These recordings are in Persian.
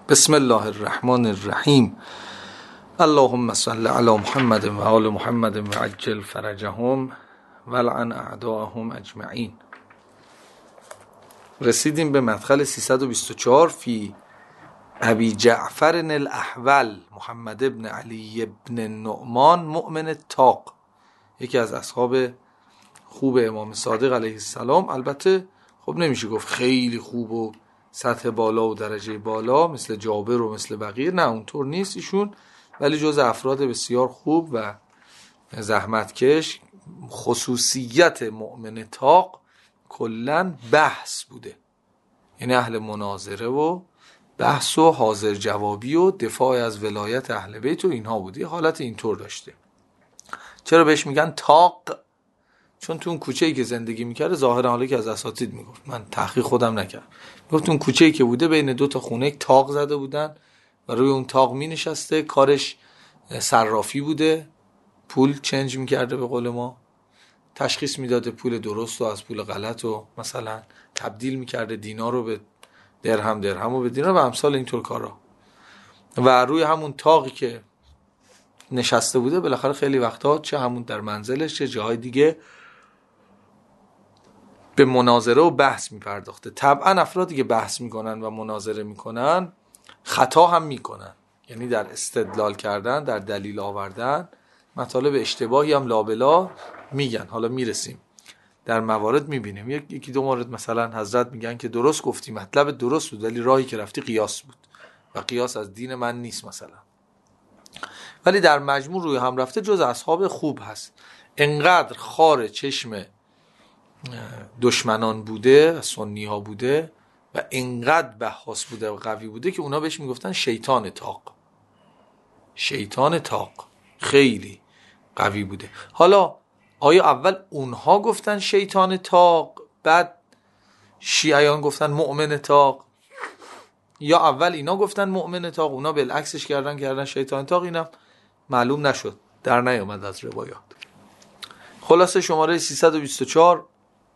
بسم الله الرحمن الرحیم. اللهم صل علی محمد و آل محمد و عجل فرجهم و لعن اعداءهم اجمعین. رسیدیم به مدخل 324 فی ابی جعفر الاحول محمد ابن علی ابن النعمان مؤمن تاق، یکی از اصحاب خوب امام صادق علیه السلام. البته خب نمیشه گفت خیلی خوب و سطح بالا و درجه بالا مثل جابر و مثل بقیه، نه اونطور نیست ایشون، ولی جز افراد بسیار خوب و زحمتکش. خصوصیت مؤمن تاق کلن بحث بوده، یعنی اهل مناظره و بحث و حاضر جوابی و دفاع از ولایت اهل بیت و اینها بوده، حالت اینطور داشته. چرا بهش میگن تاق؟ چون تو اون کوچه‌ای که زندگی میکرده، ظاهرا حالا که از اساتید میگفت، من تحقیق خودم نکردم، گفت اون کوچه‌ای که بوده بین دو تا خونه تاق زده بودن و روی اون تاق مینشسته، کارش صرافی بوده، پول چنج میکرده، به قول ما تشخیص میداده پول درست و از پول غلط و مثلا تبدیل میکرده دینار رو به درهم، درهم رو به دینار و امثال اینطور کارا. و روی همون تاقی که نشسته بوده بالاخره خیلی وقتا چه همون در منزلش چه جاهای دیگه به مناظره و بحث میپرداخته. طبعا افرادی که بحث میکنن و مناظره میکنن خطا هم میکنن، یعنی در استدلال کردن، در دلیل آوردن مطالب اشتباهی هم لابلا میگن. حالا میرسیم در موارد میبینیم، یکی دو مورد مثلا حضرت میگن که درست گفتی، مطلب درست بود ولی راهی که رفتی قیاس بود و قیاس از دین من نیست مثلا. ولی در مجموع روی هم رفته جز اصحاب خوب هست. انقدر خار چشم دشمنان بوده، سنی ها بوده و انقدر بحث بوده و قوی بوده که اونا بهش میگفتن شیطان تاق. شیطان تاق خیلی قوی بوده. حالا آیا اول اونها گفتن شیطان تاق بعد شیعیان گفتن مؤمن تاق، یا اول اینا گفتن مؤمن تاق اونا بالعکسش کردن شیطان تاق؟ اینم معلوم نشد، در نیامد از روایات. خلاصه شماره 324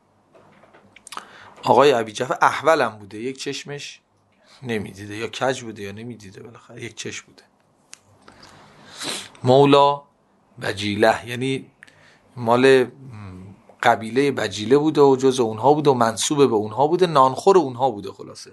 آقای ابی جعفر احول هم بوده، یک چشمش نمیدیده، یا کج بوده یا نمیدیده، بالاخره یک چشم بوده. مولا بجیله، یعنی مال قبیله بجیله بوده و جز اونها بوده و منسوب به اونها بوده، نانخور اونها بوده. خلاصه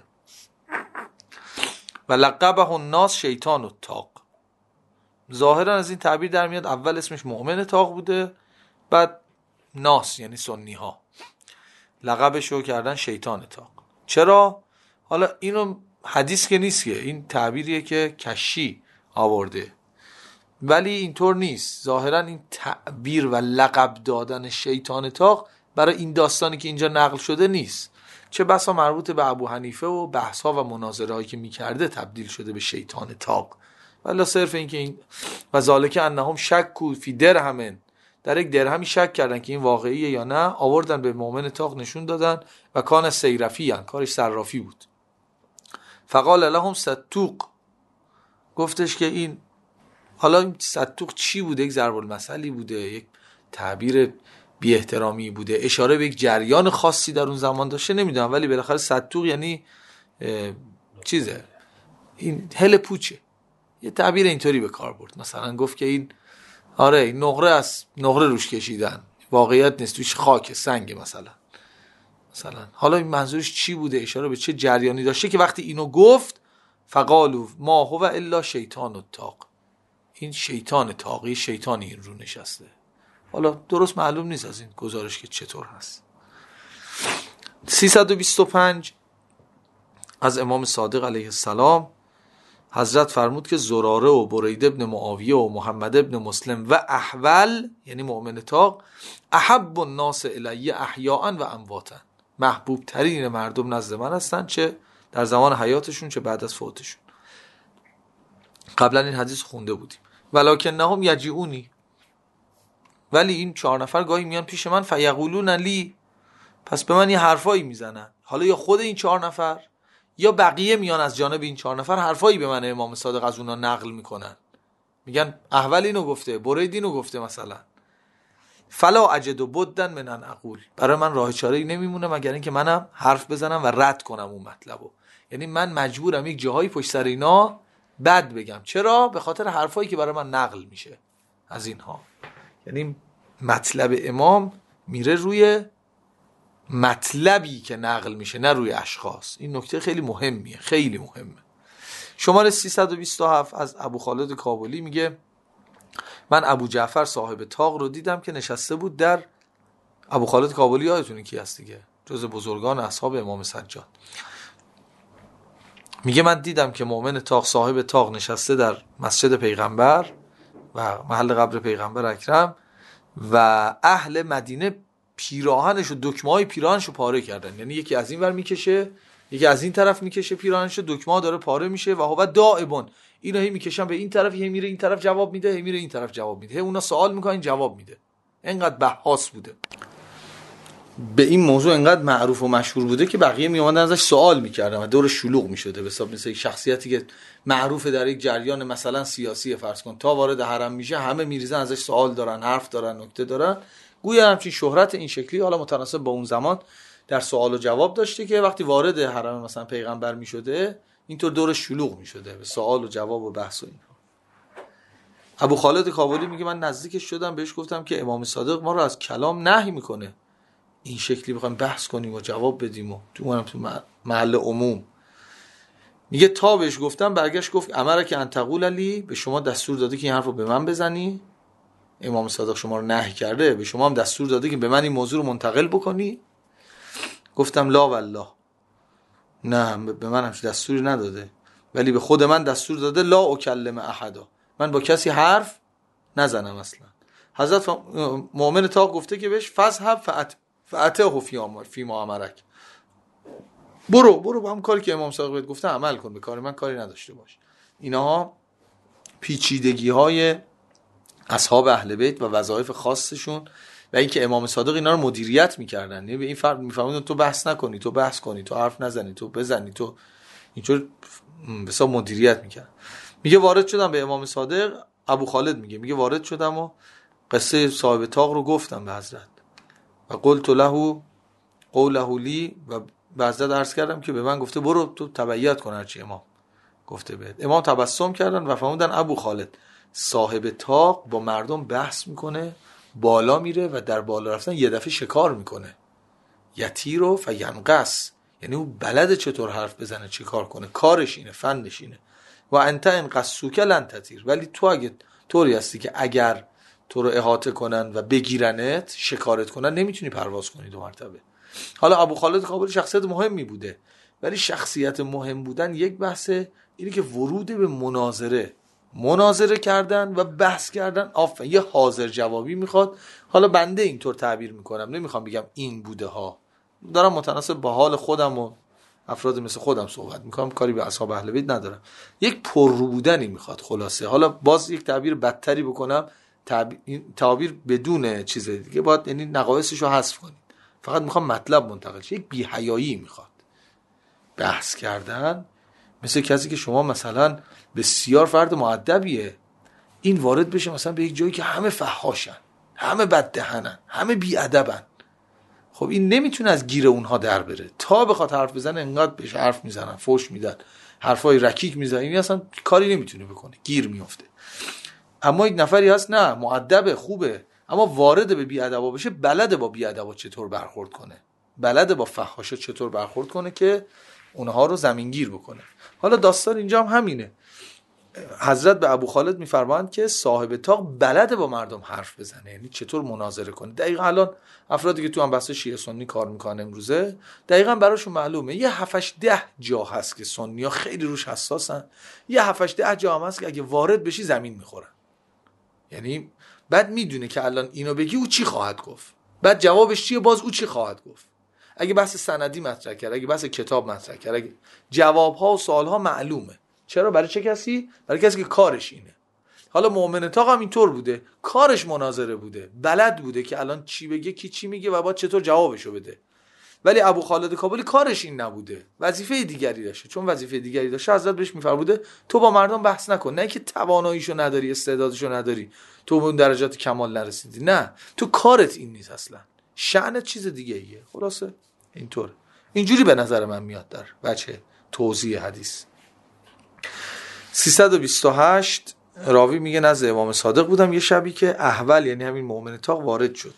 و لقبه الناس شیطان التاق. ظاهرا از این تعبیر در میاد اول اسمش مؤمن تاق بوده، بعد ناس یعنی سنی ها لقبش رو کردن شیطان تاق. چرا؟ حالا اینو حدیث که نیست، که این تعبیریه که کشی آورده، ولی اینطور نیست. ظاهرا این تعبیر و لقب دادن شیطان تاق برای این داستانی که اینجا نقل شده نیست، چه بسا مربوط به ابو حنیفه و بحث‌ها و مناظره‌هایی که می‌کرده تبدیل شده به شیطان تاق. ولی صرف این که این و ذالک انهم شکوا فی درهم، در یک درهمی شک کردن که این واقعیه یا نه، آوردن به مؤمن تاق نشون دادن و کان سیرفی، کارش صرافی بود. فقال لهم ستوق، گفتش که این، حالا این ستوق چی بوده؟ یک ضرب المثلی بوده، یک تعبیر بی احترامی بوده، اشاره به یک جریان خاصی در اون زمان داشته، نمیدونم، ولی بالاخره ستوق یعنی چیزه، این هل پوچه، یه تعبیر اینطوری به کار برد. مثلا گفت که این آره این نقره از نقره روش کشیدن، واقعیت نیست، توش خاک سنگ مثلا. حالا این منظورش چی بوده؟ اشاره به چه جریانی داشته که وقتی اینو گفت فقالو ما هو الا شیطان التاق، این شیطان تاقی، شیطانی این رو نشسته. حالا درست معلوم نیست از این گزارش که چطور هست. 325 از امام صادق علیه السلام حضرت فرمود که زراره و برید ابن معاویه و محمد ابن مسلم و احول یعنی مؤمن تاق احب الناس الی احیاء و امواتا، محبوب ترین مردم نزد من هستن، چه در زمان حیاتشون چه بعد از فوتشون. قبلا این حدیث خونده بودیم. ولکنهم یجیئونی، ولی این 4 نفر گاهی میان پیش من، فیقولون لی، پس به من یه حرفایی میزنن. حالا یا خود این 4 نفر یا بقیه میان از جانب این 4 نفر حرفایی به من امام صادق از اونا نقل میکنن، میگن احول اینو گفته، برید اینو گفته مثلا. فلا اجد بدن من ان اقول، برای من راه چاره‌ای نمیمونه مگر اینکه منم حرف بزنم و رد کنم اون مطلبو. یعنی من مجبورم یک جاهایی پشت سر اینا بد بگم. چرا؟ به خاطر حرفایی که برای من نقل میشه از اینها. یعنی مطلب امام میره روی مطلبی که نقل میشه، نه روی اشخاص. این نکته خیلی مهمیه، خیلی مهمه. شماره 327 از ابو خالد کابلی میگه من ابو جعفر صاحب طاق رو دیدم که نشسته بود در. ابو خالد کابلی یادتونه کی هست دیگه، جز بزرگان اصحاب امام سجاد. میگه من دیدم که مؤمن طاق صاحب طاق نشسته در مسجد پیغمبر و محل قبر پیغمبر اکرم و اهل مدینه پیراهنش و دکمه‌های پیراهنش رو پاره کردن. یعنی یکی از این ور میکشه، یکی از این طرف میکشه پیراهنش، دکمه‌ها داره پاره میشه و هو دائبون، اینا هی میکشن به این طرف، هی میره این طرف جواب میده، هی میره این طرف جواب میده، هی اونا سوال میکنن جواب میده. اینقدر بحث بوده به این موضوع، اینقدر معروف و مشهور بوده که بقیه میومدن ازش سوال میکردن و دور شلوغ میشده. به حساب مثل یک شخصیتی که معروف در یک جریان مثلا سیاسی فرض کن، تا وارد حرم میشه همه میریزن ازش سوال دارن، حرف دارن، نکته دارن. گویا همچین شهرت این شکلی حالا متناسب با اون زمان در سوال و جواب داشته که وقتی وارد حرم مثلا پیغمبر میشده اینطور دور شلوغ میشده به سوال و جواب و بحث و اینها. ابو خالد کابلی میگه من نزدیکش شدم، بهش گفتم که امام صادق ما رو از کلام نهی میکنه، این شکلی بخوایم بحث کنیم و جواب بدیم و تو محل عموم. میگه تا بهش گفتم برگشت گفت امره که انتقول علی، به شما دستور داده که این حرف رو به من بزنی؟ امام صادق شما رو نهی کرده، به شما هم دستور داده که به من این موضوع رو منتقل بکنی؟ گفتم لا والله، نه به من همچین دستوری نداده، ولی به خود من دستور داده لا اکلم احدا، من با کسی حرف نزنم اصلا. حضرت مؤمن طاق گفته که بهش فذهب فاته فی ما امرک، برو با هم کاری که امام صادق بهت گفته عمل کن، به کار من کاری نداشته باش. اینها پیچیدگی های اصحاب اهل بیت و وظایف خاصشون و اینکه امام صادق اینا رو مدیریت میکردن. یعنی به این فرق میفهمون تو بحث نکنی، تو بحث کنی، تو حرف نزنی، تو بزنی، تو اینطور به حساب مدیریت میکرد. میگه وارد شدم به امام صادق، ابو خالد میگه وارد شدم و قصه صاحب طاق رو گفتم به حضرت و قلت له قوله لی، و به حضرت عرض کردم که به من گفته برو تو تبعیت کن هرچی امام گفته بهت. امام تبسم کردن و فهمیدن ابو خالد صاحب طاق با مردم بحث میکنه، بالا میره و در بالا رفتن یه دفعه شکار میکنه، یطیرو فینقص، یعنی او بلده چطور حرف بزنه، چی کار کنه، کارش اینه، فنش اینه. و انت انقصوک لن تطیر، ولی تو اگه طوری هستی که اگر تو رو احاطه کنن و بگیرنت، شکارت کنن، نمیتونی پرواز کنی 2 مرتبه. حالا ابو خالد کابلی شخصیت مهمی بوده، ولی شخصیت مهم بودن یک بحثه، اینه که ورود به مناظره کردن و بحث کردن یه حاضر جوابی میخواد. حالا بنده اینطور تعبیر میکنم، نمیخوام بگم این بوده ها، دارم متناسب با حال خودم و افراد مثل خودم صحبت میکنم، کاری به اصحاب اهل بیت ندارم. یک پررو بودنی میخواد خلاصه. حالا باز یک تعبیر بدتری بکنم، تعبیر بدون چیز دیگه باید، یعنی نقایصش رو حذف کنید، فقط میخوام مطلب منتقل شه. یک بی‌حیایی میخواد بحث کردن، مثل کسی که شما مثلا بسیار فرد مؤدبیه، این وارد بشه مثلا به یک جایی که همه فحاشن، همه بددهنن، همه بی‌ادبن، خب این نمیتونه از گیر اونها در بره. تا بخواد حرف بزنه انقدر بهش حرف میزنن، فوش میدن، حرفای رکیک میزنن، این اصلا کاری نمیتونه بکنه، گیر میفته. اما یک نفری هست نه مؤدبه، خوبه، اما وارد به بی‌ادبا بشه، بلده با بی‌ادبا چطور برخورد کنه، بلده با فحاشا چطور برخورد کنه که اونها رو زمینگیر بکنه. حالا داستان اینجا هم همینه. حضرت به ابو خالد میفرمایند که صاحب طاق بلده با مردم حرف بزنه، یعنی چطور مناظره کنه. دقیقاً الان افرادی که تو هم بحث شیعه سنی کار میکنن امروزه، دقیقاً براشون معلومه یه 7-8-10 جا هست که سنی‌ها خیلی روش حساسن، یه 7-8-10 جا هم هست که اگه وارد بشی زمین میخورن. یعنی بعد میدونه که الان اینو بگی او چی خواهد گفت، بعد جوابش چیه، باز او چی خواهد گفت. اگه بحث سندی مطرح کرد، اگه بحث کتاب مطرح کرد، اگه جواب‌ها و سوال‌ها معلومه. چرا؟ برای چه کسی؟ برای کسی که کارش اینه. حالا مؤمن طاق هم اینطور بوده، کارش مناظره بوده، بلد بوده که الان چی بگه، کی چی میگه و بعد چطور جوابشو بده. ولی ابو خالد کابلی کارش این نبوده، وظیفه دیگری داشته. چون وظیفه دیگری داشته، حضرت بهش میفرموده تو با مردم بحث نکن، نه که تواناییشو نداری، استعدادشو نداری، تو به اون درجات کمال نرسیدی، نه، تو کارت این نیست، اصلا شأنت چیز دیگه ایه. خلاصه اینطور، اینجوری به نظر من میاد در بچه توضیح حدیث. 328 راوی میگه نزد امام صادق بودم یه شبی که احول یعنی همین مؤمن طاق وارد شد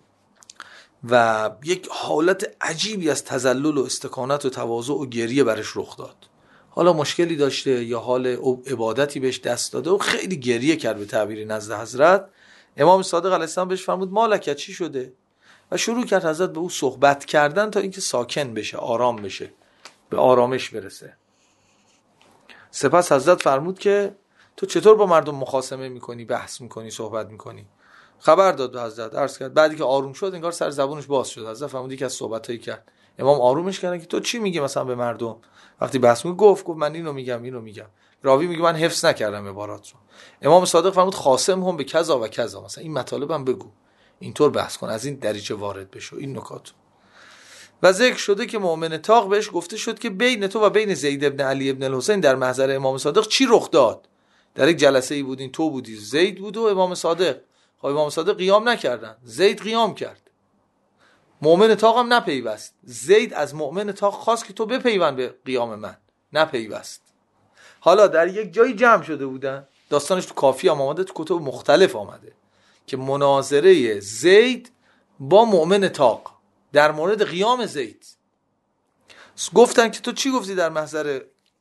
و یک حالت عجیبی از تذلل و استکانت و تواضع و گریه برش رخ داد. حالا مشکلی داشته یا حال عبادتی بهش دست داده و خیلی گریه کرد به تعبیری نزد حضرت. امام صادق علیه السلام بهش فرمود مالک چی شده؟ و شروع کرد حضرت به او صحبت کردن تا اینکه ساکن بشه، آرام بشه، به آرامش برسه. سپس حضرت فرمود که تو چطور با مردم مخاصمه میکنی، بحث میکنی، صحبت میکنی؟ خبر داد به حضرت، عرض کرد. بعدی که آروم شد انگار سر زبونش باز شد. حضرت فرمودی که از صحبتایی کرد. امام آرومش کردن که تو چی میگی مثلا به مردم؟ وقتی بحث میکنی گفت من اینو میگم. راوی میگه من حفظ نکردم عبارات رو. امام صادق فرمود خاصم هم به کذا و کذا، مثلا این مطالبم بگو، اینطور بحث کن، از این دریچه وارد بشو، این نکات. و ذکر شده که مؤمن طاق بهش گفته شد که بین تو و بین زید ابن علی ابن الحسین در محضر امام صادق چی رخ داد؟ در یک جلسه ای بودین، تو بودی، زید بود و امام صادق. خب امام صادق قیام نکردن، زید قیام کرد. مؤمن طاق هم نپیوست. زید از مؤمن طاق خواست که تو بپیوند به قیام من، نپیوست. حالا در یک جایی جمع شده بودن، داستانش تو کافی هم آمده، تو کتب مختلف آمده که مناظره زید با مؤمن طاق در مورد قیام زید. گفتن که تو چی گفتی در محضر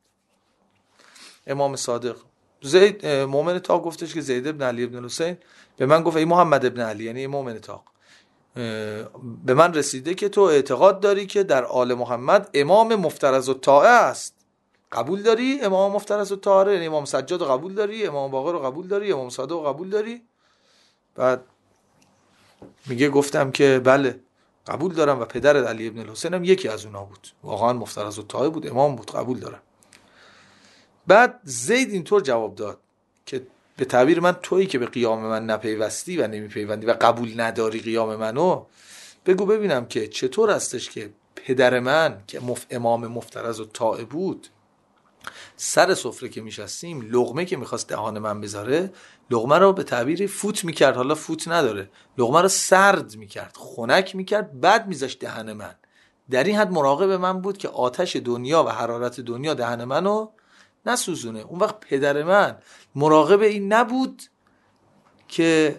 امام صادق؟ زید مؤمن طاق گفتش که زید ابن علی ابن الحسین به من گفت ای محمد ابن علی، یعنی مؤمن طاق، به من رسیده که تو اعتقاد داری که در آل محمد امام مفترض الطاعه است. قبول داری امام مفترض الطاعه؟ یعنی امام سجاد رو قبول داری، امام باقر رو قبول داری، امام صادق رو قبول داری؟ بعد میگه گفتم که بله قبول دارم و پدر علی ابن الحسین هم یکی از اونا بود، واقعا مفترض الطاعه بود، امام بود، قبول دارم. بعد زید اینطور جواب داد که به تعبیر من تویی که به قیام من نپیوستی و نمیپیوندی و قبول نداری قیام منو، بگو ببینم که چطور هستش که پدر من که امام مفترض الطاعه بود، سر سفره که میشستیم لقمه که میخواست دهان من بذاره، لقمه رو به تعبیری فوت میکرد، حالا فوت نداره، لقمه رو سرد میکرد، خنک میکرد، بعد میذاشت دهن من. در این حد مراقب من بود که آتش دنیا و حرارت دنیا دهن منو نسوزونه. اون وقت پدر من مراقب این نبود که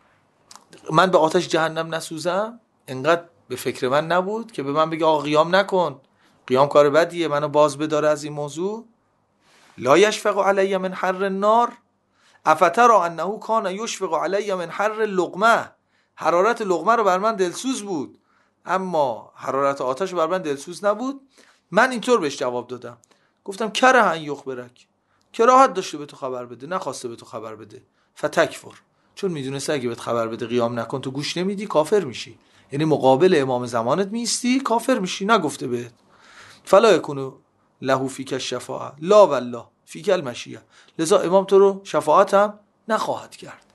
من به آتش جهنم نسوزم، انقدر به فکر من نبود که به من بگه آقا قیام نکن، قیام کار بدیه، منو باز بداره از این موضوع. لا یشفق علی من حر النار افترا انه کان یشفق علی من حر اللقمه. حرارت لقمه رو بر من دلسوز بود، اما حرارت آتش بر من دلسوز نبود. من اینطور بهش جواب دادم، گفتم کره ان یخبرک، کراهت داشته به تو خبر بده، نخواسته به تو خبر بده. فتکفر، چون میدونسته اگه بهت خبر بده قیام نکن تو گوش نمیدی، کافر میشی، یعنی مقابل امام زمانت میستی، کافر میشی، نگفته بهت. فلا یکونو له فیک الشفاعه لا والله فیک المشیه، لذا امام تو رو شفاعت هم نخواهد کرد.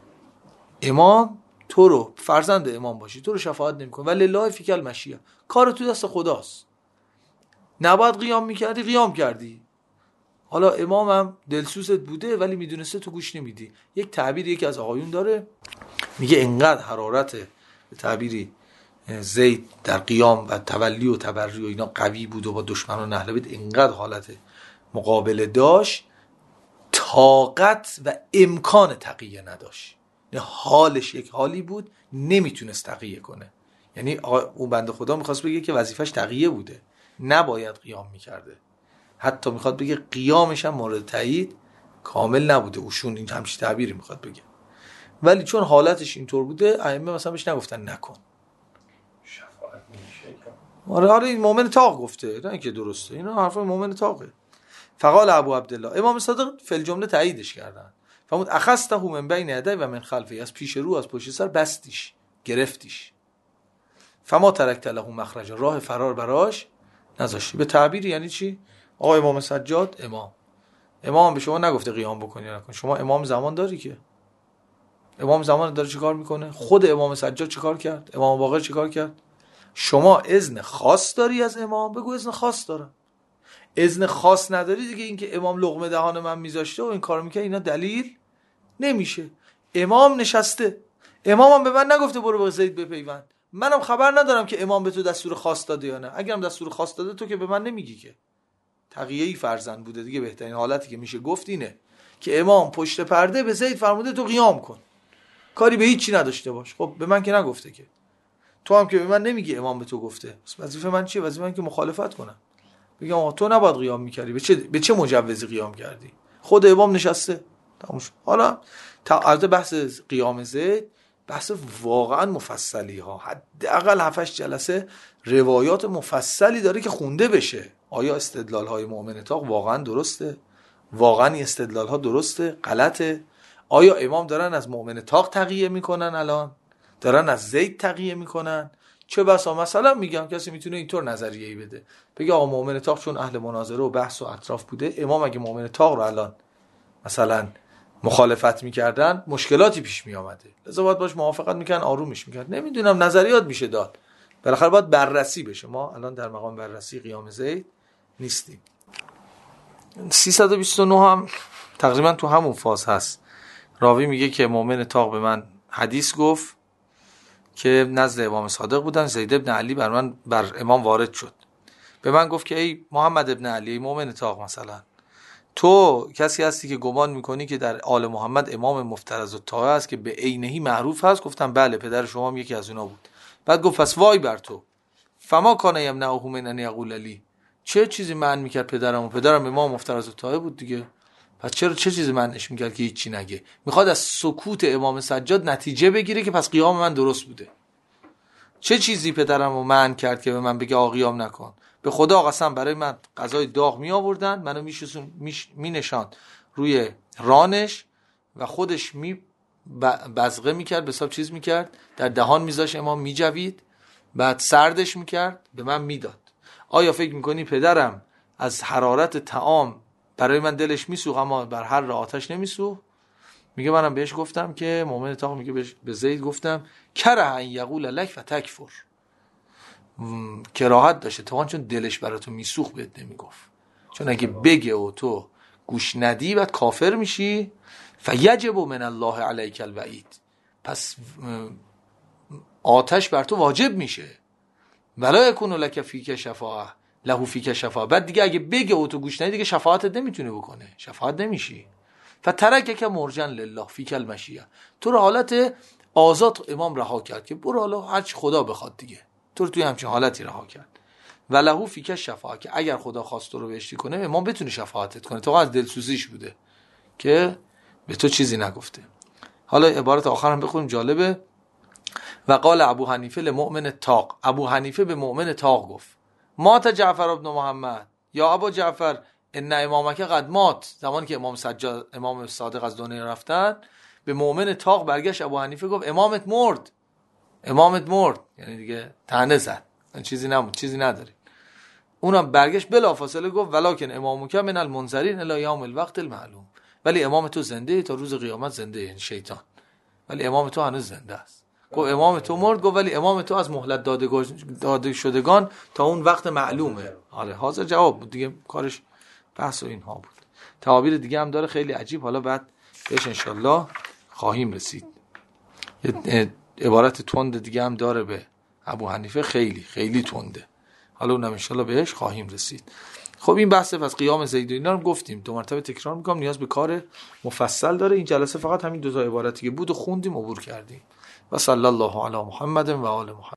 امام تو رو، فرزند امام باشی، تو رو شفاعت نمیکنه، ولی لله فیک المشیه، کار تو دست خداست. نباید قیام میکردی، قیام کردی. حالا امام هم دلسوزت بوده ولی میدونسته تو گوش نمیدی. یک تعبیر یکی از آقایون داره، میگه انقدر حرارت به تعبیری زید در قیام و تولی و تبری و اینا قوی بود و با دشمنان اهل بیت انقدر حالت مقابله داشت، طاقت و امکان تقیه نداشت. حالش یک حالی بود نمیتونست تقیه کنه. یعنی اون بنده خدا میخواست بگه که وظیفش تقیه بوده، نباید قیام میکرده. حتی میخواد بگه قیامش هم مورد تایید کامل نبوده، اوشون این همچین تعبیری میخواد بگه. ولی چون حالتش اینطور بوده، ائمه مثلا بهش نگفتن نکن. شفاعت نمیشه. آره این مؤمن طاق گفته، نه اینکه درسته، اینا حرفای مؤمن طاقه. فقال ابو عبدالله، امام صادق فی الجمله تاییدش کردن. فرمود اخذته من بین یدی و من خلفی، از پیش رو از پشت سر بستیش، گرفتیش. فما ترکت له مخرج، راه فرار براش نذاشتی. به تعبیری یعنی چی؟ آقا امام سجاد امام به شما نگفته قیام بکنی یا نکن. شما امام زمان داری که امام زمان داره چیکار میکنه؟ خود امام سجاد چیکار کرد؟ امام باقر چیکار کرد؟ شما اذن خاص داری از امام، بگو اذن خاص دارم. اذن خاص نداری دیگه، اینکه امام لقمه دهان من میذاشته و این کارو میکنه، اینا دلیل نمیشه. امام نشسته، امامم به من نگفته برو به زید بپیوند، منم خبر ندارم که امام به تو دستور خاص داده یا نه. اگرم دستور خاص داده تو که به من نمیگی که، تقیه‌ای فرزند بوده دیگه. بهترین حالتی که میشه گفت اینه که امام پشت پرده به زید فرموده تو قیام کن، کاری به هیچ چی نداشته باش. خب به من که نگفته که، تو هم که به من نمیگی امام به تو گفته، وظیفه من چیه؟ وظیفه من که مخالفت کنم، بگم آقا تو نباید قیام میکردی، به چه مجوزی قیام کردی؟ خود امام نشسته تموم شد. حالا البته بحث قیام زید بحث واقعا مفصلی ها، حداقل 7 جلسه روایات مفصلی داره که خونده بشه. آیا استدلال های مؤمن طاق واقعا درسته؟ واقعا این استدلال ها درسته؟ غلطه؟ آیا امام دارن از مؤمن طاق تقیه میکنن؟ الان دارن از زید تقیه میکنن؟ چه بسا مثلا میگم کسی میتونه اینطور نظریه‌ای بده، بگه آقا مؤمن طاق چون اهل مناظره و بحث و اطراف بوده، امام اگه مؤمن طاق رو الان مثلا مخالفت میکردن مشکلاتی پیش میامده، لذا باید باش موافقت میکنن، آرومش میکرد. نمیدونم، نظریات میشه داد، بالاخره باید بررسی بشه. ما الان در مقام بررسی قیام زید نیستیم. 329 هم تقریبا تو همون فاز هست. راوی میگه که مؤمن طاق به من حدیث گفت که نزد امام صادق بودن، زید ابن علی بر امام وارد شد، به من گفت که ای محمد ابن علی، ای مؤمن طاق، مثلا تو کسی هستی که گمان میکنی که در آل محمد امام مفترض الطاعه است که به عینهی معروف هست؟ گفتم بله، پدر شما هم یکی از اونا بود. بعد گفت پس وای بر تو، فما کان یمنعه من ان یقول لی، چه چیزی منع میکرد پدرم امام مفترض الطاعه بود دیگه، پس چه چیزی منعش میکرد که هیچی نگه؟ میخواد از سکوت امام سجاد نتیجه بگیره که پس قیام من درست بوده. چه چیزی پدرمو منع کرد که به من بگه آقا قیام نکن؟ به خدا قسم برای من غذای داغ می آوردن، منو می نشاند روی رانش و خودش بزغه میکرد، به حساب چیز میکرد، در دهان میذاش امام، میجوید، بعد سردش میکرد به من میداد. آیا فکر میکنی پدرم از حرارت طعام برای من دلش میسوخت اما بر هر آتش نمیسوخت؟ میگه منم بهش گفتم که مؤمن طاق میگه به زید گفتم کره ان یقول لک فتکفر، کراهت داشته تا چون دلش براتو میسوخت بهت نمیگفت، چون اگه بگه و تو گوش ندی بعد کافر میشی. فیجب من الله علیک الوعید، پس آتش بر تو واجب میشه. ولا یکون لک فیک شفاعه له فیک شفاعه، بعد دیگه اگه بگه و تو گوش ندی دیگه شفاعتت نمیتونه بکنه، شفاعت نمیشی. فترکک مرجن لله فیک المشیه، تو رو حالت آزاد امام رها کرد که برو حالا هر چی خدا بخواد دیگه، تو رو توی همچین حالتی رها کرد. و له فیک شفاعه، که اگر خدا خواست تو رو بهشتی کنه امام بتونه شفاعتت کنه، تو از دلسوزیش بوده که به تو چیزی نگفته. حالا عبارت آخر هم بخونیم جالبه. و قال ابو حنیفه لمؤمن طاق، ابو حنیفه به مؤمن طاق گفت مات جعفر ابن محمد یا ابو جعفر ان امامک قد مات، زمانی که امام صادق از دنیا رفتن به مؤمن طاق برگشت ابو حنیفه گفت امامت مرد، یعنی دیگه طعنه زد، چیزی نموند، چیزی نداری. اونم برگشت بلافاصله گفت ولکن امامک من المنذرین الی یوم الوقت المعلوم، ولی امام تو زنده تا روز قیامت زنده، یعنی شیطان، ولی امام تو هنوز زنده است. گفت امام تو مرد، گفت ولی امام تو از مهلت داده شدگان تا اون وقت معلومه. آره حاضر جواب بود دیگه، کارش بحث و اینها بود. تعابیر دیگه هم داره خیلی عجیب، حالا بعد بهش انشالله خواهیم رسید. عبارت تند دیگه هم داره به ابو حنیفه، خیلی خیلی تنده، حالا اونم انشالله بهش خواهیم رسید. خب این بحث از قیام زید و اینا رو گفتیم، 2 مرتبه تکرار میکنم، نیاز به کار مفصل داره. این جلسه فقط همین 2 تا عبارتی که بود و خوندیم عبور کردیم. و صلی الله علی محمد و آل محمد.